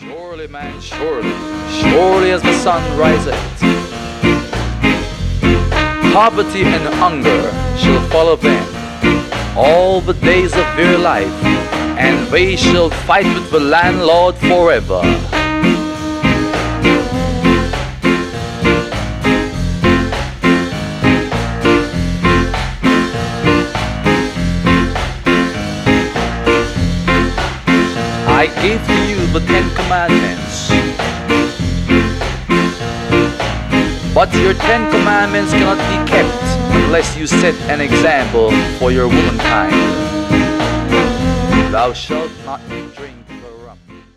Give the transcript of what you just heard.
Surely, man, surely, surely as the sun riseth, poverty and hunger shall follow them all the days of their life, and they shall fight with the landlord forever. I gave to you the 10 Commandments, but your 10 Commandments cannot be kept unless you set an example for your womankind. Thou shalt not drink.